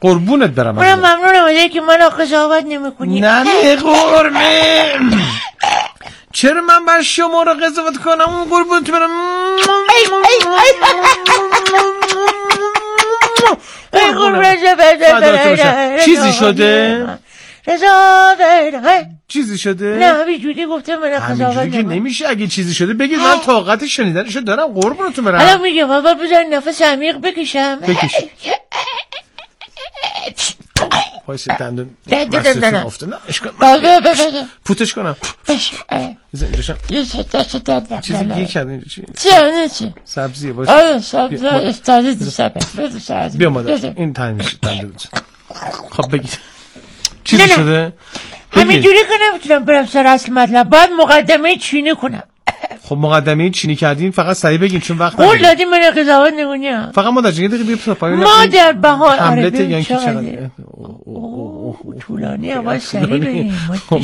قربونت برم. منم ممنونم ازایی که منو قضاوت نمیکنی. نه قرمه چرا من باید شما رو قضاوت کنم؟ اون قربونت برم. چیزی شده؟ چیزی شده؟ نه بیجوری گفته من قضاوت نمیکنم. نمیشه. اگه چیزی شده بگید من طاقت شنیدنشو دارم. قربونتون برم. الان میگم اول بذار نفس عمیق بکشم. بکش. پایس دندون مستون افته. نه اشکال پوتش کنم. چیزی گیر کردین. چی؟ سبزیه باشه. آره سبزی استادی سبزی. بیا مادر این تایم میشه دندون. خب بگید چیزی شده؟ همینجوری که نمیتونم برم سر اصل مطلب. باید مقدمه چینی کنم. خب مقدمه چینی کردین فقط سریع بگین چون وقت قول دادیم من قضاوت نکنم. فقط مادر جون یه دقیقه بیا پایین. ما در بهار حملت یعنی که چقدر طولانی اول سریع بگیم.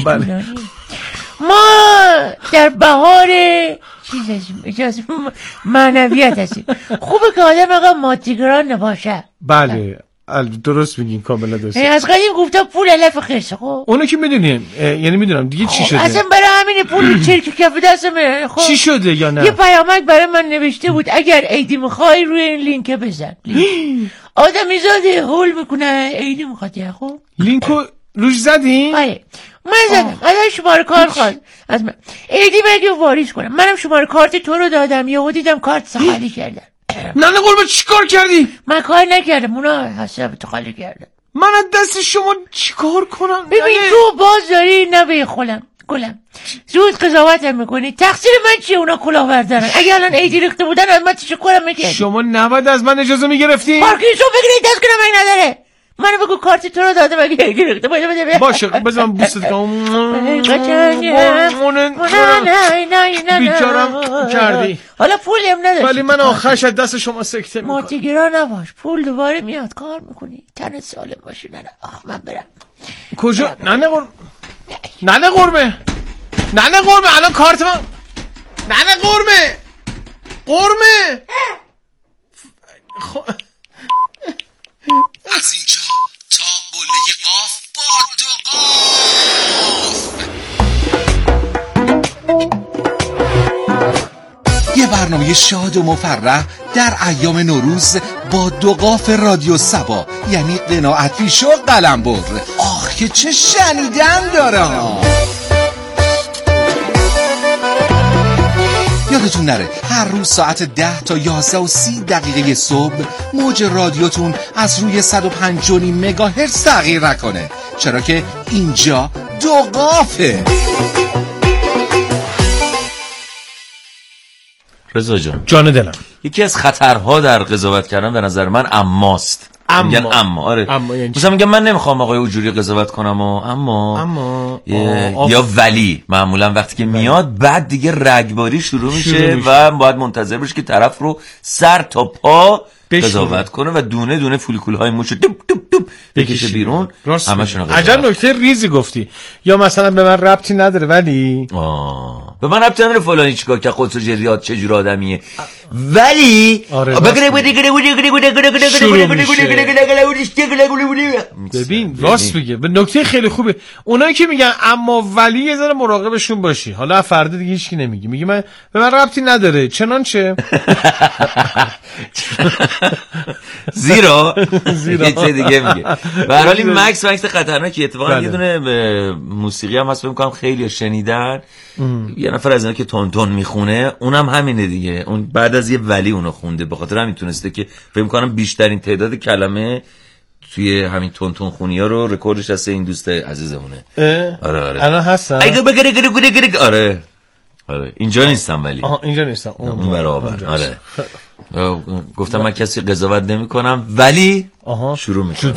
ما در بهار چیز هستیم اجازه معنویت هستیم. خوبه که آدم اقا مادیگران نباشه. بله درست میگین کاملا درست. از قدیم گفته پول علف خرسه. خب اونو که میدونیم یعنی میدونم دیگه چی شده اصلا برای همین پول چرک کف دستمه. خب چی شده یا نه؟ یه پیامک برای من نوشته بود اگر عیدی میخوای روی این لینک بزن. آدمی زاده هول میکنه عیدی میخواد. خب لینکو روش زدین؟ آره من زدم. ازش شماره کارت خواست از من عیدی بگی واریز کنم. منم شماره کارت تو رو دادم یهو دیدم کارت خالی کردم. نه قربان چیکار کردی؟ من کار نکردم اونا حساب تو خالی کردم. من از دست شما چیکار کنم؟ ببین تو باز داری نبه گلم زود قضاوتم میکنی. تقصیر من چیه اونا کلاهبردارن؟ اگه الان عیدی ریخته بودن از من تشکرم میکردی. شما نباید از من اجازه میگرفتی؟ پارکینسون فکر دست کنم این نداره. منو بگو کارت تو رو دادم اگه عیدی ریخته باشه بذار من بوست کنم. نه بیچارم کردی. حالا پولی هم نداشت ولی من آخرش از دست شما سکته میکنم. ماتیگرا نباش پول دوباره میاد کار میکنی تنت سالم باشی. نه من برم. کجا؟ نه قرمه الان کارت من. نه قرمه از اینجا تا قله قاف با دو قاف. یه برنامه شاد و مفرح در ایام نوروز با دو قاف رادیو سبا یعنی قناعت پیش و قلمبر. آخ که چه شنیدن دارم. یادتون نره هر روز ساعت 10 تا 11:30 صبح موج رادیوتون از روی 105.5 مگاهرتز تغییر نکنه، چرا که اینجا دو قافه. رضا جان جان دلم، یکی از خطرها در قضاوت کردن به نظر من اماست. میگن اما آره مثلا میگم من نمیخوام آقای اونجوری قضاوت کنم اما یا ولی معمولا وقتی که میاد بعد دیگه رگباری شروع میشه و باید منتظر باشی که طرف رو سر تا پا قضاوت کنه و دونه دونه فولیکول‌های موشو توپ بکشه بیرون. همشون رو عجب نکته ریزی گفتی. یا مثلا به من ربطی نداره ولی به من ربطی نداره فلانی چیکار که خودت جریات چه جور آدمیه ولی ببین راست میگه. به نکته خیلی خوبه. اونایی که میگن اما ولی یه ذره مراقبشون باشی. حالا فردا دیگه هیچکی نمیگه، میگه من به من ربطی نداره چنانچه زیرا یه چیز دیگه میگه. به هر حال این مکس خطرناکی. اتفاقا یه دونه موسیقی هم هست فکر می‌کنم خیلی شنیدن. یه نفر از اینا که تون میخونه اونم همینه دیگه. اون بعد از یه ولی اونو خونده، به خاطر همین تونسته که فکر می‌کنم بیشترین تعداد کلمه توی همین تون خونی‌ها رو رکوردش هست این دوست عزیزمونه. آره الان هستن. آره اینجا نیستم ولی اینجا نیستم اون برابر. آره گفتم من کسی قضاوت نمی کنم ولی شروع میکنم.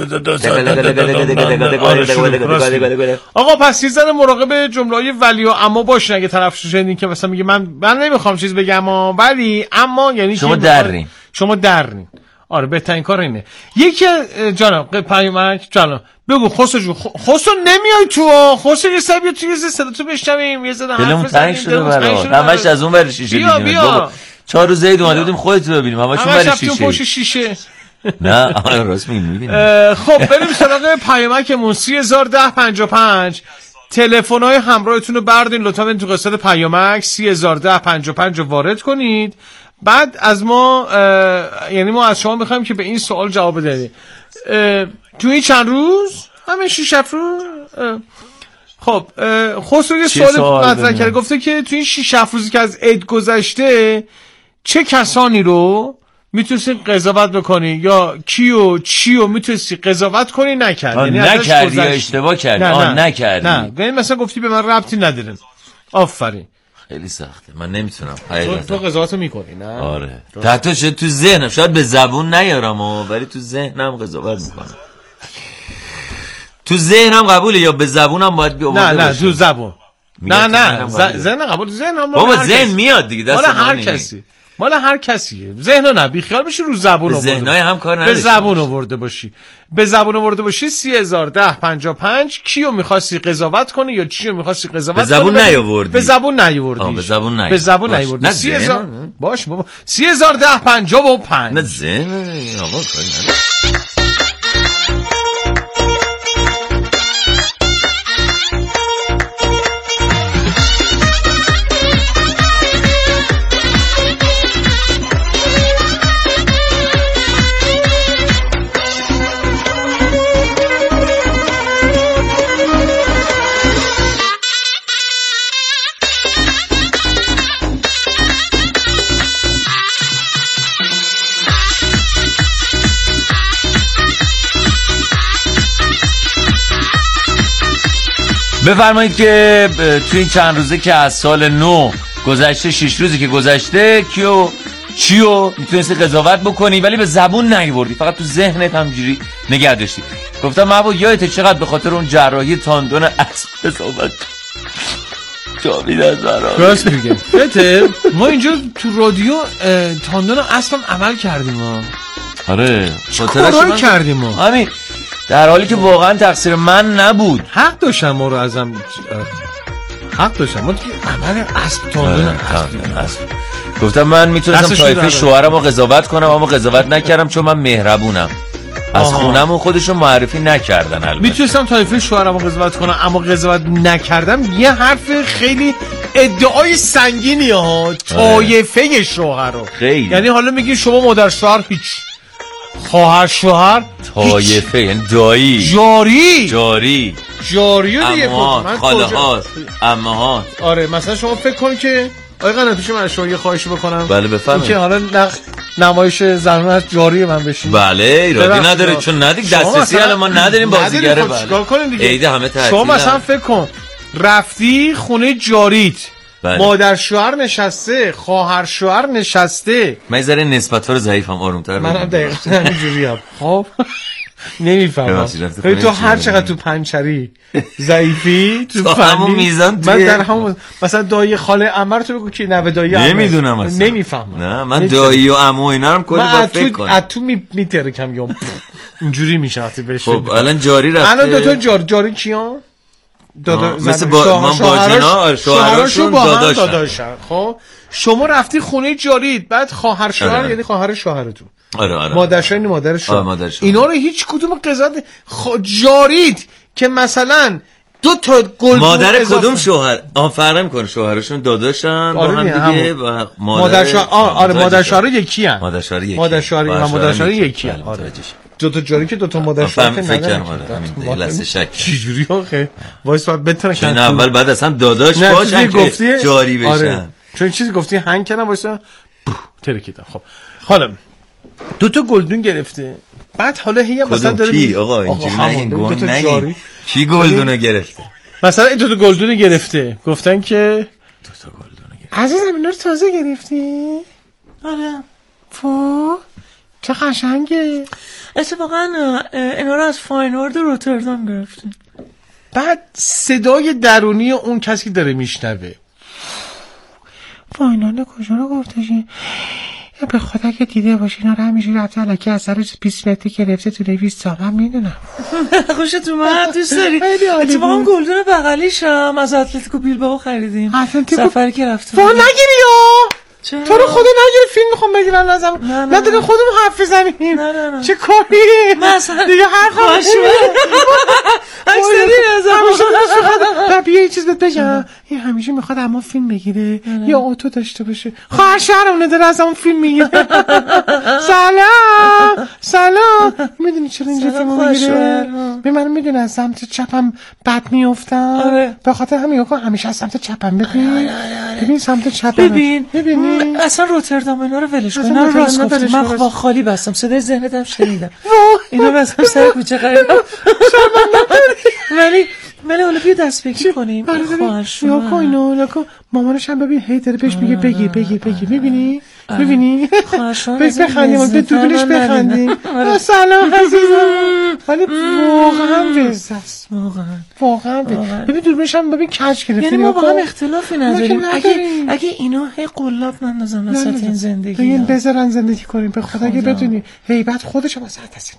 آقا پس یه ذره مراقب جمله‌های ولی و اما باشین. اگه طرف شنیدین که مثلا میگه من نمیخوام چیز بگم ولی اما یعنی شما درین. آره بهترین کار اینه. یکی جانم پیامک جانم بگو خسرو نمیای تو یه سبیه توی صدا تو بشنویم یه صدا دلمون تنگ شده برات. همش از اون ور شیشه دیدیم. بابا 4 روز عید اومده بودیم خودت رو ببینیم همشون ور شیشه. پشت شیشه نه راست میبینی. خب بریم سراغ پیامکمون 301055. تلفن‌های همراهتون رو بردین لطفاً تو قسمت پیامک 301055 رو وارد کنید. بعد از ما یعنی ما از شما می‌خوایم که به این سوال جواب بدید. تو این چند روز همین 6 روز خب خسرو یه سوال مطرح کرده، گفته که تو این 6 روزی که از عید گذشته چه کسانی رو میتونستی قضاوت بکنی یا کیو چیو میتونستی قضاوت کنی نکردی؟ یعنی نکردی یا اشتباه کردی؟ نکردی. نه یعنی مثلا گفتی به من ربطی نداره. آفرین. خیلی سخته، من نمیتونم. تو قضاوتو میکنی نه؟ آره. حتی شاید تو ذهنم، شاید به زبون نیارم ولی تو ذهنم قضاوت میکنم. تو ذهنم قبوله یا به زبونم باید بیاورده نه تو زبون. نه ذهن قبول، ذهنم بابا ذهن میاد دیگه، دست مال هر کسیه. ذهنو نه بیخیال بشی، رو زبون آورده. ذهنای هم کار نداشته، به زبون آورده باشی. به زبون آورده باشی 301055 کیو می‌خواستی قضاوت کنی یا چیو می‌خواستی قضاوت کنی؟ به زبون نیاوردی. به زبون نیاوردی. به زبون نیاوردی. 3000 باش بابا 301055. نه ذهن آقا کاری نداره. بفرمایید که توی این چند روزه که از سال نو گذشته، 6 روزی که گذشته کیو چیو میتونستی قضاوت بکنی ولی به زبون نیوردی، فقط تو ذهنت همجوری نگه داشتی. گفتم محبوب یادت چقدر به خاطر اون جراحی تاندون اسب قضاوت جاوید از برام راست میگه. ما اینجا تو رادیو تاندون اسبم عمل کردیم آره خاطرش کردیم همین، در حالی که واقعا تقصیر من نبود. حق داشتم ما رو ازم حق داشتم ما که عمل اسب تاندون اسب. گفتم من میتونستم طایفه شوهرم رو قضاوت کنم اما قضاوت نکردم چون من مهربونم. از خونمون خودشون معرفی نکردن. البته میتونستم طایفه شوهرم رو قضاوت کنم اما قضاوت نکردم. یه حرف خیلی ادعای سنگینی ها. طایفه شوهر رو خیلی، یعنی حالا میگی شما مادر شوهر هیچ، خواهر شوهر طایفه یعنی دایی جاری دیگه خاله هاست عمه هاست. آره مثلا شما فکر کن که آقای قناتی پیش من شما یه خواهشی بکنم. بله بفرمایید. که حالا نمایش زنان جاری من بشین. بله ایرادی نداره چون ندیک دسترسی الان ما نداریم بازیگره. بله چیکار کنیم دیگه؟ عید همه تعطیل. شما مثلا فکر کن رفتی خونه جاریت، بله. مادر شوهر نشسته، خواهر شوهر نشسته. من یه ذره نسبت‌ها رو ضعیفم، آروم‌تر منم دقیقاً همینجوریم. خب نمیفهمم تو هر چقدر تو پنچری ضعیفی تو همون میزان من در همون مثلا دایی خاله عمر تو بگو که نه دایی نمیدونم اصلا نمیفهمم. نه من دایی و عمو اینا رو کلی با فکر کنم. من تو میترکم یا اینجوری میشه وقتی بهش. خب الان جاری رفته. الان دو تا جاری کیان؟ مثل من باجینا شوهراشون داداشن. خب شما رفتی خونه جارید، بعد خواهر شوهر یعنی خواهر شوهرتون، آره مادرشون یعنی مادر شوهر، اینا رو هیچ کدوم قضاوت جارید که مثلا دو تا گل مادر کدوم شوهر فرق میکنه، شوهرشون داداشن با هم دیگه و مادر شوهر. آره مادر شوهر یکی ان، مادر شوهر یکی ان. آره دو تا جاری که دو تا مادر شوهر که ندارن. همین لحظه شک چجوری آخه وایس بعد بتونه چون اول بعد اصلا داداش باشن که جاری بشن. آره. چون چیزی گفتی هنگ کردم وایسا ترکیدم. خب حالا دو تا گلدون گرفته، بعد حالا هی مثلا داره کی آقا اینجوری نگین کی گلدونو گرفته، مثلا این دو تا گلدون گرفته، گفتن که دو تا گلدون گرفته عزیزم اینا رو تازه گرفتی؟ آره چه قشنگه. اتفاقا اینا رو از فاینورد روتردام گرفتیم. بعد صدای درونی اون کسی داره میشنوه فاینورد کجا رو گفتشی؟ به خدا که دیده باشی اینا رو همیشه رفته علکی از سر 20 متری گرفته تو لیویس سالم میدونم. خوشت اومد؟ دوست داری؟ اتفاقا گلدون بغلیشم از اتلتیکو بیلبائو خریدیم سفری که رفتیم. نگیری یا تو رو خدا نگیره فیلم میخوام بگیرن ازم. نداره خودمون حرف بزنیم. چه کاری مثلا دیگه حرف اکثری ازم بیا یه چیز بهت بگم. این همیشه میخواد اما فیلم بگیره یا اوتو داشته باشه. خواهر شهرم نداره از اون فیلم میگیره. سلام میدونی چرا اینجا فیلم میگیره؟ به من میدونه از سمت چپم بد میافتم. به خاطر همین همیشه از سمت چپم ببین سمت چپم. ببین اصلا روتردام اینا رو ولش کن. اینا رو راست گفتی. من خالی بستم. صدای ذهنتم شنیدم. اینا بستم سر کوچه خریدم. ولی حالا بیا دست بگیر کنیم. خواهرش یا کن مامانش هم ببین هی داره بهش میگه بگیر میبینی؟ بخندیم به دوربینش بخندیم. سلام عزیزم. ولی واقعا وزه است. واقعا ببین دوربینش هم ببین کج گرفته. یعنی ما با هم اختلافی نداریم. اگه اینا هی قلاب نندازن وسط این زندگی، این بذارن زندگی کنیم به خدا. اگه بدونی هیبت خودش هم واسه دست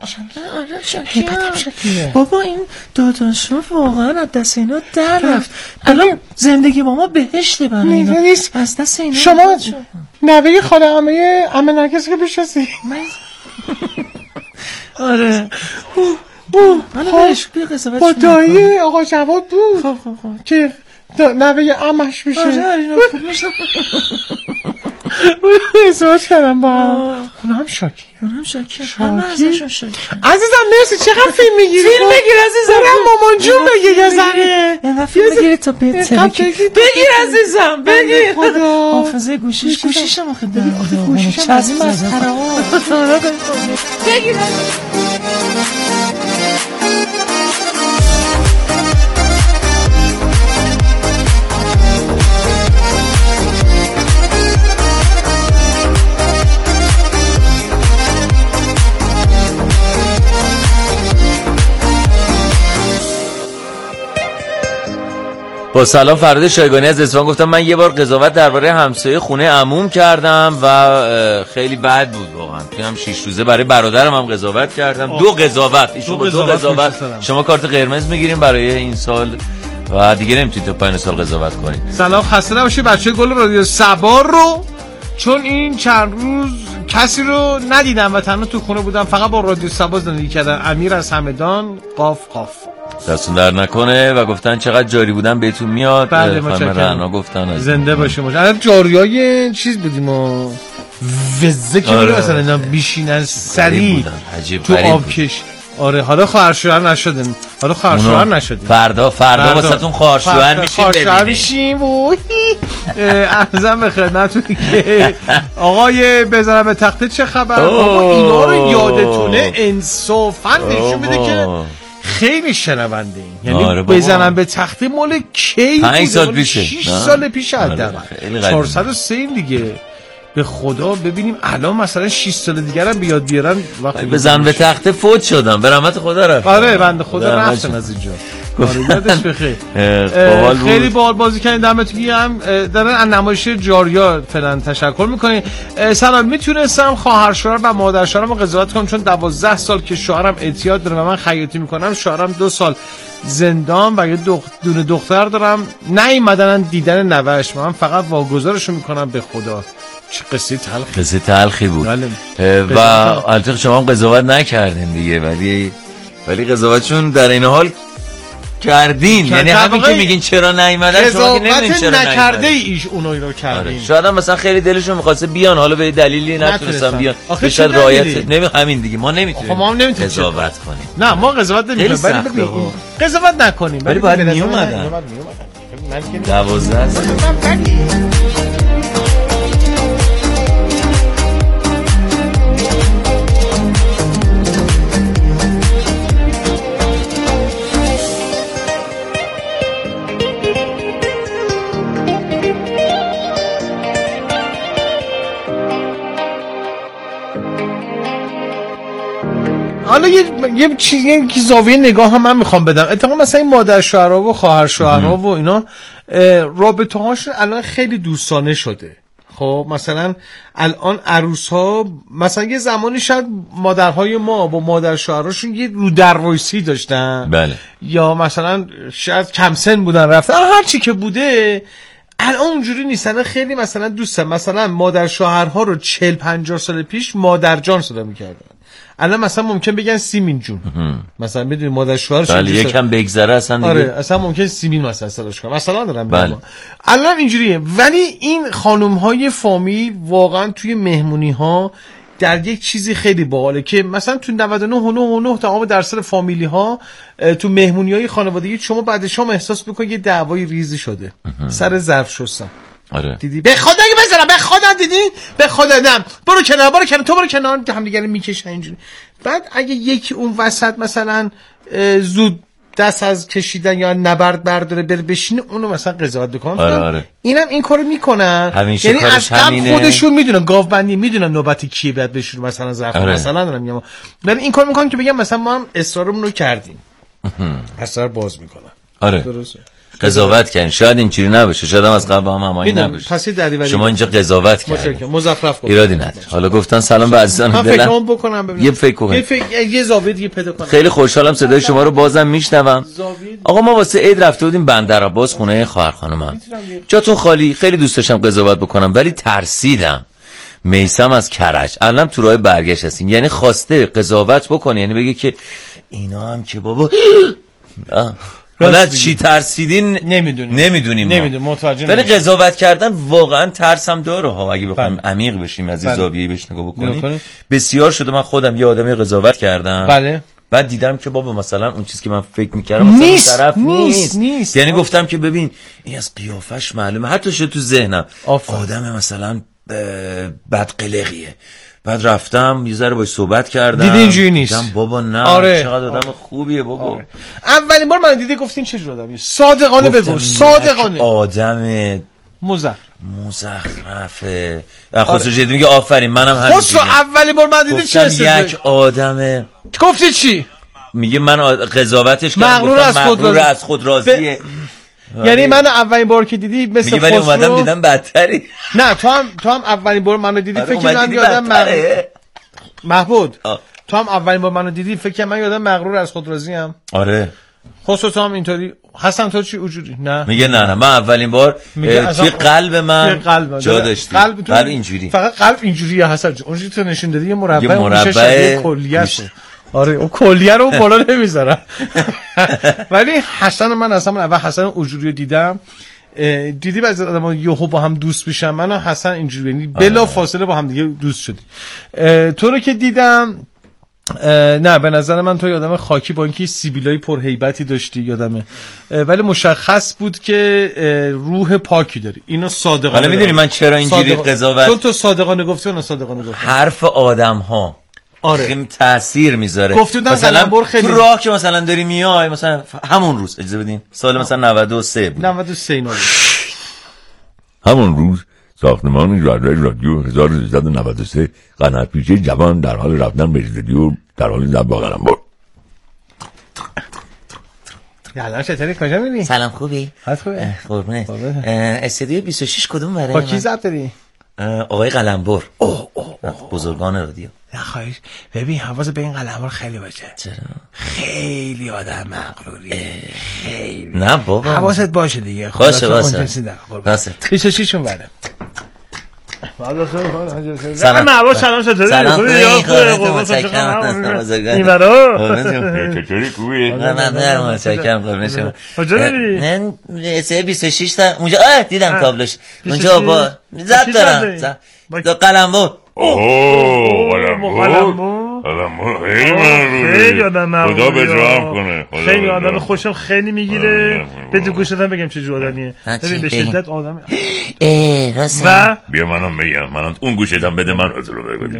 اینا بابا این داداشا واقعا از دست اینا در رفت. الان زندگی با ما بهشته برای اینا. از دست اینا شما نوه خاله عمه نرگس که بشناسی؟ آره با دایی آقا جواد بود که نوه عمش میشه. آره ازدواج کردم با اونا هم شاکی. عزیزم مرسی. چقدر فیلم میگیری؟ فیلم بگیر عزیزم. مامان جون بگیر یه ذره. اینقدر فیلم بگیری تا بگیر عزیزم بگیر. حافظه گوشیشم آخه گوشیشم از این مسخره ها. بگیر با سلام. فراد شایگانی از اصفهان. گفتم من یه بار قضاوت درباره همسایه خونه عموم کردم و خیلی بد بود واقعا. میگم 6 روزه برای برادرم هم قضاوت کردم. دو قضاوت شما کارت قرمز میگیریم برای این سال و دیگه نمیتونید تا پایان سال قضاوت کنید. سلام خسته نباشید بچه گل رادیو سبار رو، چون این چند روز کسی رو ندیدم و تنها تو خونه بودم، فقط با رادیو سبا زندگی کردم. امیر از همدان قاف. دستون در نکنه و گفتن چقدر جاری بودن بهتون میاد. بله خانم رعنا گفتن زنده باشیم. الان جاریای چیز بودیم و وزه که میره مثلا اینا بیشینن سریع تو آبکش. آره حالا خواهرشوهر نشدن. فردا واسهتون خواهرشوهر میشیم. عرضم به خدمتتون که آقای بزنم به تخته چه خبر. آقا اینا رو یادتونه انصافا نشون میده که خیلی شنونده این. یعنی بزنم به تخته مال کی 5 سال پیشه، 6 سال پیشه حداقل. 403 دیگه به خدا. ببینیم الان مثلا 6 سال دیگه هم بیاد بیارن وقتی بزن به تخته فوت شدم به رحمت خدا رفت. آره بنده خدا رفتن از اینجا. یادش بخیر. خیلی باحال بازی کردین. دمتون گرم. دارن از نمایش جاریا فعلا تشکر میکنین. سلام. میتونستم خواهر شوهر و مادر شوهرم قضاوت کنم چون 12 سال که شوهرم اعتیاد داره و من خیاطی میکنم. شوهرم 2 سال زندان و یه دونه دختر دارم. نیومدن دیدن نوه‌اش. من فقط واگذارشو میکنم به خدا. چه قصه تلخی بود. و البته شما هم قضاوت نکردین دیگه، ولی قضاوتشون در این حال کردین. یعنی همین که میگین چرا نیومدن شما که نمیدونین چرا نکرده ایش اونو رو کردین. شاید هم مثلا خیلی دلشون می‌خواسته بیان، حالا به دلیلی نتونستن بیان. شاید رعایت همین دیگه. ما نمیتونیم قضاوت کنیم. نه ما قضاوت نمی‌کنیم، ولی ببین قضاوت نکنیم، ولی باید میومدن. 12 حالا یه چیزی که زاویه نگاه هم من میخوام بدم. اتفاقا مثلا این مادر شوهرها و خواهر شوهرها و اینا رابطه هاشون الان خیلی دوستانه شده. خب مثلا الان عروس ها مثلا یه زمانی شاید مادرهای ما با مادر شوهراشون یه رو در وایسی داشتن. بله. یا مثلا شاید کم سن بودن رفتن، هر چی که بوده. الان اونجوری نیستن. خیلی مثلا دوستم مثلا مادر شوهرها رو 40-50 سال پیش مادر جان صدا میکردن. الان مثلا ممکن بگن سیمین جون مثلا، میدونی مادر شوهرش یکم بگذره اصلا دیگه. آره اصلا ممکن سیمین مثلا صداش کنه مثلا دارم میگم. الان اینجوریه. ولی این خانم های فامیل واقعا توی مهمونی ها در یک چیزی خیلی باحاله که مثلا تو 99.9% فامیلی ها تو مهمونی های خانوادگی شما بعد شام احساس میکنید یه دعوای ریزی شده سر ظرف شستن. آره دیدی به خدا اگه بزنم به خدا دیدی به خدا نم برو کنار تو برو کنار هم دیگه میکشن اینجوری. بعد اگه یکی اون وسط مثلا زود دست از کشیدن یا نبرد برداره بره بشینه اونو مثلا قضاوت بکنن. آره. اینم این کارو میکنن، یعنی از قبل خودشون میدونن گاو بندی میدونن نوبت کیه بعد بشور مثلا ظرف مثلا دارم میگم. ولی این کار میکنن که بگم مثلا ما هم اصرارمون رو کردیم اصرار باز میکنن. آره درسته قضاوت کردن. شاید اینجوری نباشه، شاید هم از قبل هم همایی نباشه. شما اینجا قضاوت کردین مزخرف گفتن ایرادی نداره. حالا گفتن سلام به عزیزان دلم. فکرام بکنم ببینم یه فکر کنم یه زاویه دیگه پیدا کنم. خیلی خوشحالم صدای شما رو بازم میشنوم. آقا ما واسه عید رفته بودیم بندرعباس خونه خواهر خانومم. جاتون خالی. خیلی دوست داشتم قضاوت بکنم ولی ترسیدم. میثم از کرج الان تو راه برگشت هستیم، یعنی خواسته قضاوت بکنه، یعنی بگه که اینا هم که بابا حالا چی ترسیدین نمیدونیم متوجه. ولی قضاوت کردن واقعا ترسم داره ها. اگه بخوایم عمیق بشیم از این زاویه‌ای بهش نگاه بکنیم بسیار شده. من خودم یه آدمی قضاوت کردم بعد دیدم که بابا مثلا اون چیزی که من فکر می‌کردم مثلا طرف نیست. یعنی گفتم که ببین این از قیافش معلومه، حتی شد تو ذهنم آدم مثلا بدقلقیه. بعد رفتم یه ذره باهاش صحبت کردم دیدی اینجوری نیست. بابا نه چقدر آدم خوبیه بابا. اولین بار من دیدی گفتین چه جور آدمیه؟ صادقانه بگو. صادقانه آدم مزخرفه. خسرو جدی میگه آفرین منم همین. خسرو اولین بار من دیدی چه یک آدم گفتی چی؟ میگه من قضاوتش کردم مغرور از خود راضیه. یعنی من اولین بار که دیدی مثل خسرو ولی اومدم دیدم بدتری. نه تو هم اولین بار منو دیدی فکر من یادم محمود تو هم اولین بار منو دیدی فکر من یادم مغرور از خود راضی ام. آره خسرو تو هم اینطوری. حسن تو چی اونجوری؟ نه میگه نه من اولین بار توی قلب من جا داشتی. قلب اینجوری فقط قلب اینجوریه حسن جون. اونجوری تو نشون دادی یه مربع کلیه. آره اون کلیه رو بالا نمیذارم. ولی حسن من اصلا اول حسن اونجوری رو دیدم. دیدی بعضی آدم‌ها یهو با هم دوست میشن. من و حسن اینجوری یعنی بلا فاصله با هم دیگه دوست شدیم. تو رو که دیدم نه به نظر من تو آدم خاکی با اینکه سیبیلای پرهیبتی داشتی یادمه، ولی مشخص بود که روح پاکی داری. اینو صادقانه. حالا میدونی من چرا اینجوری قضاوت چون تو صادقانه گفتی و صادقانه گفتی. حرف آدم‌ها خیلی تاثیر میذاره. مثلا تو راه که مثلا داری میای مثلا همون روز اجازه بدین سال مثلا 93 بود 93 اینا همون روز ساختمان رادیو 1393 قنات‌پیشه جوان در حال رفتن به استودیو در حال زب با قلمبر. یالا چطوری کجا میری؟ سلام خوبی؟ خوبه قربونت. استودیو 26 کدوم برای با کی ضبط داری؟ آقای قلمبر. بزرگان رادیو. نه خواهش. ببین حواس به این قلمبر خیلی باشه. چرا؟ خیلی آدم مغروریه. خیلی. نه بابا حواست باشه دیگه. باشه 26 اون بره. سلام سلام چطوری؟ این برا چطوری خوبی؟ من متشکرم قربون شما. کجا میری؟ من 26 تا اونجا دیدم تابلوش اونجا با ضبط دارم قلمبر. خیلی آدم مغروریه. خدا به جوام کنه. خیلی آدم خوشم خیلی میگیره. به تو گوشتم بگم چه جور آدمیه. ببین به شدت آدم راست. بیا منم بگم. منم اون گوشتم بده من رو بگو.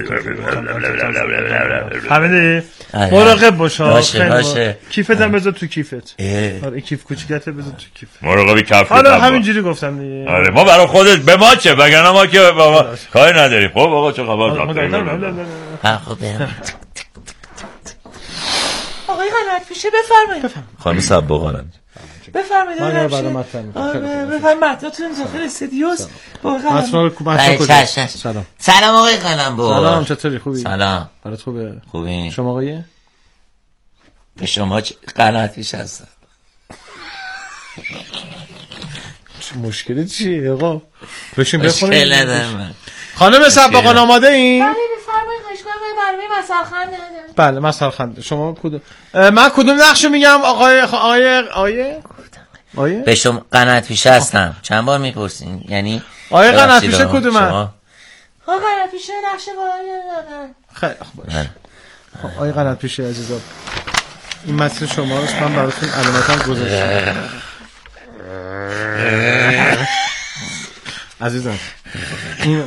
حمیدی مراقب باش. باشه کیفتم بذار تو کیفت. آره کیف کوچیکته بذار تو کیف. مراقب کف. حالا همینجوری گفتم دیگه. آره ما برای خودت به ما چه وگرنه ما که بابا کاری نداریم. خب آقا چه خبر؟ خب برم. آقای قنات‌پیشه بفرمایید. خانم سباقان بفرمایید. من برای مطلب بفرمایید مطلبتون داخل استودیوست. سلام آقای قلمبر. سلام چطوری خوبی؟ سلام برات خوبه؟ خوبی؟ شما آقای؟ به شما قنات‌پیشه هستم. مشکلی چیه آقا؟ بشین بخونیم. مشکل ندارم. خانم سباقان آماده این؟ بله بفرمایید خواهش کنم برنامه مسخره ندارم. بله مسخره. شما کدوم؟ من کدوم نقشو میگم آیه؟ به شما قنات پیشه هستم. چند بار میپرسین؟ یعنی آیه قنات پیشه کدومه؟ آقا قنات پیشه نقشه بالایی دادن. خیلی خوب باشه. آیه قنات پیشه عزیزم این متن شما رو من براتون علامتاً گذاشتم. عزیزم اینو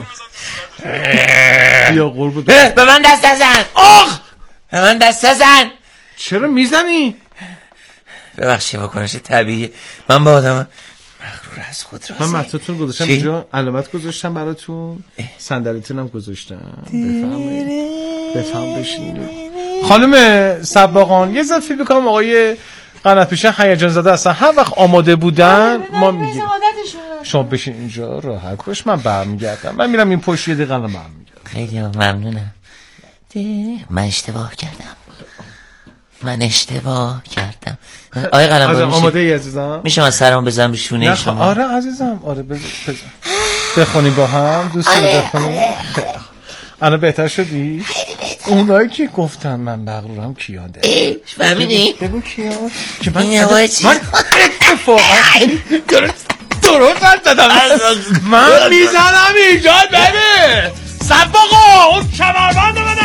بیا قربون به من دست نزن. آخ به من دست نزن. چرا میزنی؟ ببخشید واکنش طبیعی من با آدم مغرور از خود راضی. من متنتون گذاشتم اینجا علامت گذاشتم براتون صندلیتون هم گذاشتم بفهم بشین. خانم سباقان یه ذره فکر می‌کنم آقای قنات پیشه هیجان زده هستن هر وقت آماده بودن ما میگیم شما بشین اینجا راحت باش من برمیگردم من میرم این پشت یه دقیقه برمیگردم. خیلی ممنونم. من اشتباه کردم. آقای قلمبر آماده ای عزیزم؟ میشه من سرم بزنم به شونه شما؟ آره عزیزم آره بزن بخونیم با هم دوست داری بخونیم؟ الان بهتر شدی؟ اونایی که گفتن من مغرورم کیان ده؟ فهمیدی؟ بگو کیان؟ که من اتفاقا درست زدم من میزنم اینجا ببین سباقا اون کمربند من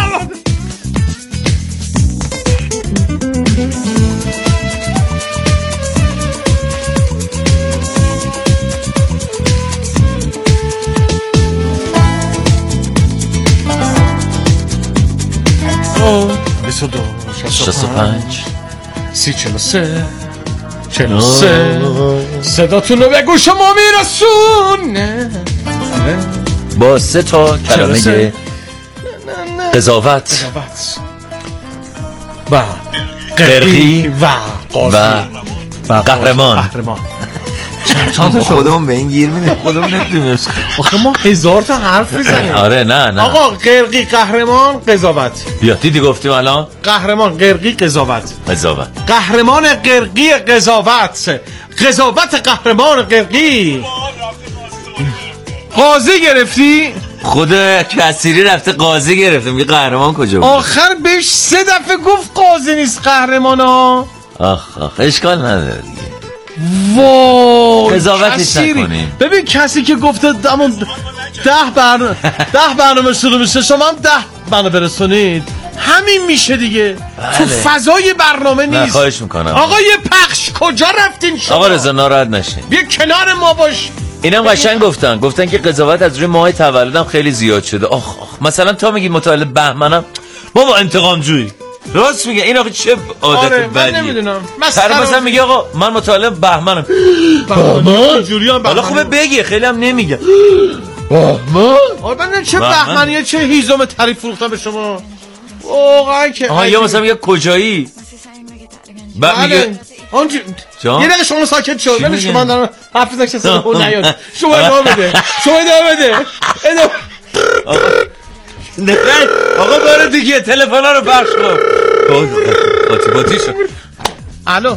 شست 43 صداتون رو به گوش ما میرسونه با 3 تا کلمه قضاوت و قرقی و قهرمان. خودمون به این گیر میده خودمون نمیدونیم آخه ما 1000 تا حرف میزنیم. آره نه آقا قرقی قهرمان قضاوت. بیا دیدی گفتیم الان قهرمان قرقی قضاوت قهرمان قرقی قضاوت قهرمان قرقی قاضی گرفتی؟ خود کثیری رفته قاضی گرفته میگه قهرمان کجا بود؟ آخر بهش 3 دفعه گفت قاضی نیست قهرمان ها. آخ اشکال نداره دیگه. وای قضاوتش نکنیم. ببین کسی که گفته همون 10 برنامه شروع میشه شما هم 10 برنامه برسونید همین میشه دیگه. تو فضای برنامه نیست. خواهش میکنم آقا یه پخش کجا رفتین شما؟ آقا رضا ناراحت نشین بیا کنار ما باش. اینم قشنگ گفتن که قضاوت از روی ماه تولدم خیلی زیاد شده. آخ مثلا تا میگی متولد بهمنم بابا انتقام جویی. راست میگه این آقا چه عادت بدیه. من نمیدونم مثلا میگه آقا من متولد بهمنم. بهمن جوریان حالا خوبه بگی خیلی هم نمیگه بهمن. آقا من چه بهمنیه چه هیزم تعریف فروختم به شما واقعا که آها یا مثلا میگه کجایی بعد میگه یه دقیقه شما ساکت شد ببینش که من دارم حرف نشستم اون نیاد شما ادامه بده آقا باره دیگه تلفن ها رو پخش کن قاطی شد. الو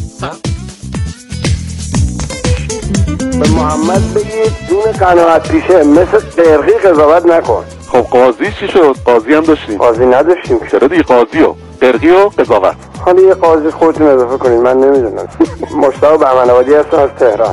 به محمد بگید جون قناعت پیشه مثل قرقی قضاوت نکن. خب قاضی چی شد؟ قاضی هم داشتیم. قاضی نداشتیم. چرا دیگه قاضی و قرقی و قضاوت. حالا یه قاضی خودتون اضافه کنید من نمیدونم. مشتاق بهمن‌آبادی هستم از تهران.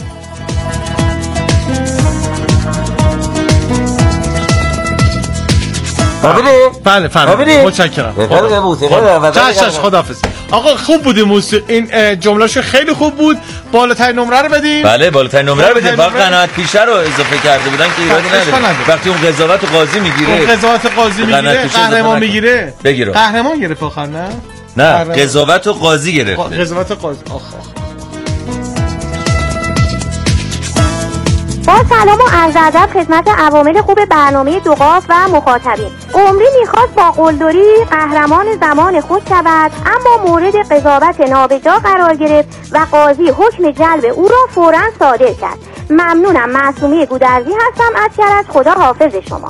بله متشکرم. خداحافظ. آقا خوب بود موسیقی این جمله‌ش خیلی خوب بود. بالاترین نمره رو بدیم. بله بالاترین نمره رو بدیم. فقط قناعت پیشه رو اضافه کرده بودن که ایرادی نداره. وقتی اون قضاوت قاضی میگیره قهرمان میگیره. بگیره. قهرمان گرفت آخر نه قضاوت و قاضی گرفت. قضاوت قاضی با سلام و عرض ادب خدمت عوامل خوب برنامه دو قاف و مخاطبین. عمری میخواست با قلدری قهرمان زمان خود شود اما مورد قضاوت نابجا قرار گرفت و قاضی حکم جلب او را فوراً صادر کرد. ممنونم. معصومه گودرزی هستم از کرج. خدا حافظ شما.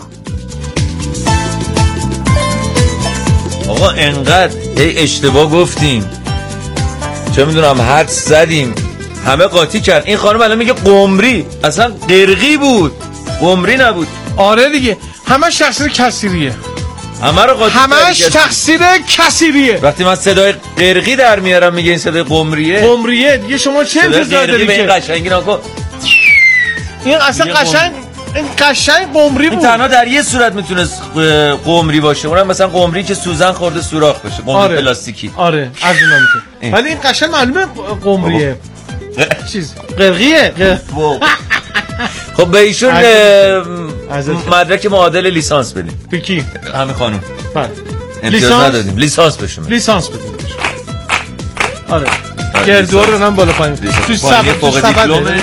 آقا انقدر اشتباه گفتیم چه میدونم حدس زدیم همه قاطی کرد. این خانم الان میگه قمری، اصلا قرقی بود، قمری نبود. آره دیگه، همش تقصیر کثیریه. همه رو قاطی کرد، همش تقصیر کثیریه. وقتی من صدای قرقی در میارم میگه این صدای قمریه. قمریه دیگه، شما چه انتظار دارید که این قشنگی نکن؟ این اصلا قشنگ قمری بود. این تنها در یه صورت میتونست قمری باشه، اونم مثلا قمری که سوزن خورده سوراخ بشه، قمری پلاستیکی. آره از اون میشه. ولی این قشنگ معلومه قمریه. چیز قرقیه. خب به ایشون مدرک معادل لیسانس بدیم. به کی؟ همین خانم. بله. امتیاز ندادیم، لیسانس بشون. لیسانس بدیم. آره. گردوار رو هم بالا پایین. تو فوق دیپلمه.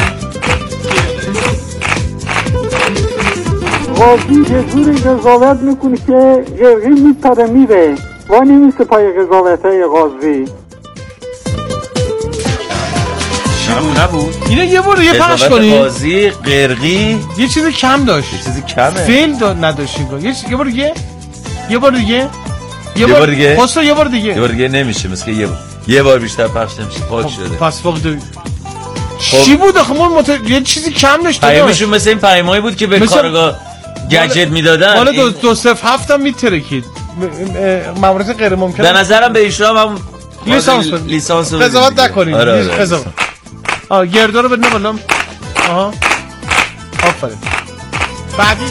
قاضی یه جوری قضاوت میکنه که قرقی میپره میره و نمیسته پای قضاوت های قاضی. شما نبود؟ اینه یه بار یه پخش کنی. قاضی قرقی یه چیزی کم داشت. یه چیزی کمه. فیل نداشت این. یه بار دیگه. یه بار دیگه. یه بار دیگه. خواستو یه بار دیگه. یه بار دیگه نمیشه، مثل یه بار بیشتر پخش نمیشه. پاک شده. پس فوق دو. چی بود آخه یه چیزی کم داشت. پیامشون مثل این پیامایی بود که به کارگاه گجت میدادن. حالا 207 هم میترکید. ماموریت غیر ممکن. به نظرم به ایشون هم لیسانس قضاوت نکنید. قضاوت. گردو رو بدن بالا. آها. آفرین. بعدی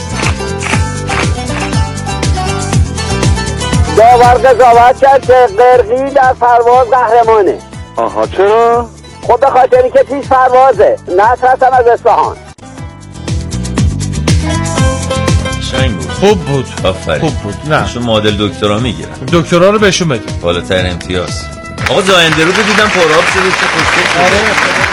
داور قضاوت کرد که قرقی در پرواز قهرمانه. آها چرا؟ خب به خاطری که پیش پروازه، نه ترسم از اصفهان. خوب بود. آفرین. خوب بود. نه شما معادل دکترا میگیرن. دکترا رو بهشون بدید. بالاترین امتیاز. آقا زاینده رو دیدم پرآب شده چه خوشگل. آره.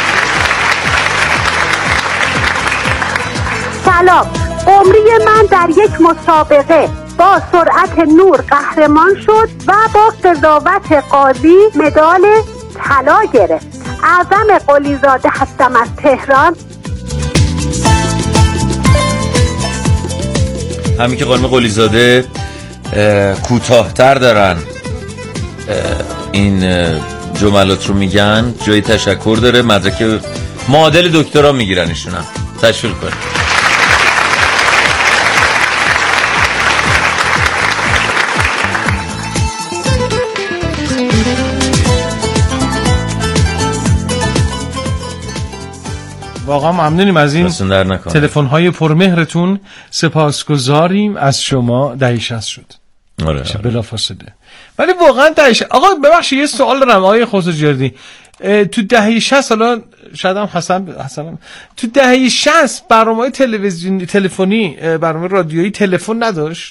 سلام. قمری من در یک مسابقه با سرعت نور قهرمان شد و با قضاوت قاضی مدال طلا گرفت. اعظم قلیزاده هستم از تهران. همین که خانم قلیزاده کوتاه‌تر دارن این جملات رو میگن، جای تشکر داره. مدرک معادل دکترا میگیرن ایشون هم. تشویق کنید. واقعا ممنونیم از این تلفن‌های پرمهرتون. سپاسگزاریم از شما. 10 شد. آره. بلافاصله. ولی واقعا 10. آقا ببخشید یه سوال دارم آقای خسروجردی. تو دهه 60 حالا شاید هم حسن تو دهه 60 برنامه‌های تلفنی برنامه رادیویی تلفن نداشت.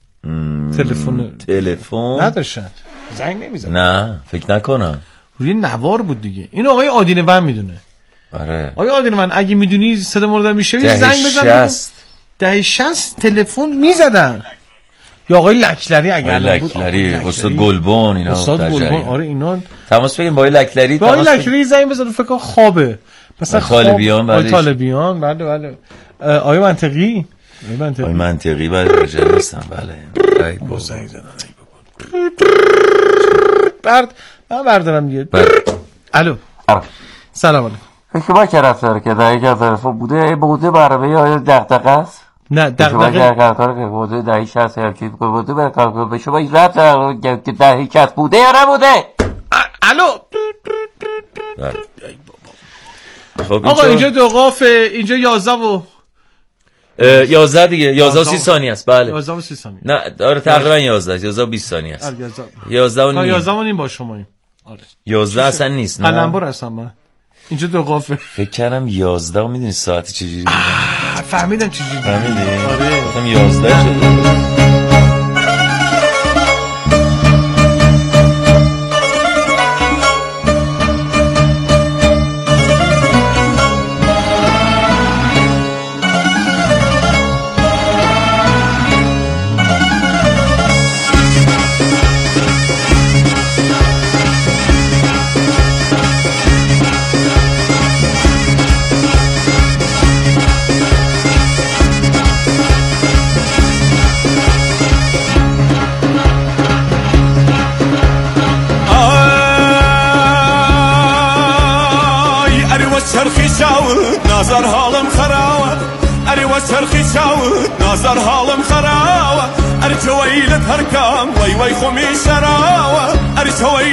تلفن نداشتن. زنگ نمیزد. نه فکر نکنم. روی نوار بود دیگه. اینو آقای آدینوند میدونه. آره. آقای آدینوند اگه میدونی صدا مورد میشه زنگ بزن. دهه 60 تلفن میزدن. یا آقای لکلری اگر لکلری، استاد گلبون اینا. استاد گلبون آره اینا. تماس بگیم با آقای لکلری. با آقای لکلری زنگ بزن فکر کنم خوابه. مثلا طالبیان بعدش. طالبیان بله. آقای منطقی. آقای منطقی بعد رجب هستن بله. ای بابا زنگ زدن. من بردارم دیگه. الو. سلام علیکم. شما که رفتار که در یک از طرفا بوده برنامه آیا دغدغه است؟ نه دغدغه که بوده دهی 60 هرکی بوده به شما این رفت که دهی 60 بوده یا نبوده؟ الو. خب آقا اینجا دوقاف، اینجا 11 و 11 دیگه 11 و 30 ثانیه است. بله 11 و 30 ثانیه. نه آره تقریبا 11 و 20 ثانیه است. 11 و نیم. 11 و نیم با شماییم. آره 11 اصلا نیست. نه قلمبر هستم من. اینجا دوقافه. فکر کردم 11 و میدونی ساعت چجوری میگن. فهمیدم چجوری. فهمیدی؟ آره گفتم 11 شده. چرخی چاوت نظر حالم خراوە ئەرێوە چرخی چاوت نظر حالم خراوە ئەرچەوەی لە هەرکام وەی وەی خۆمی شەراوە ئەرچەوەی